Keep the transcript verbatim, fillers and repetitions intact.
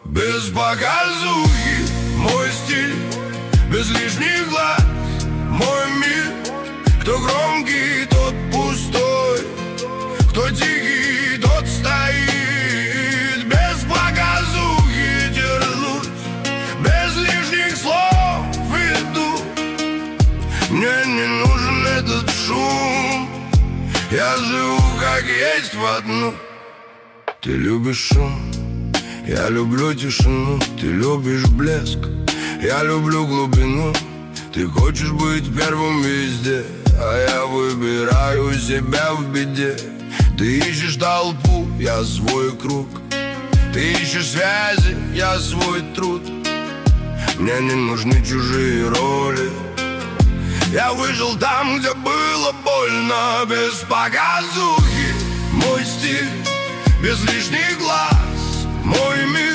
Без показухи мой стиль, без лишних глаз мой мир. Кто громкий, тот пустой, кто тихий, тот стоит. Без показухи тернусь, без лишних слов иду. Мне не нужен этот шум, я живу как есть в одну. Ты любишь шум, я люблю тишину. Ты любишь блеск, я люблю глубину. Ты хочешь быть первым везде, а я выбираю себя в беде. Ты ищешь толпу, я свой круг. Ты ищешь связи, я свой труд. Мне не нужны чужие роли. Я выжил там, где было больно. Без показухи мой стиль, без лишних глаз мой мир.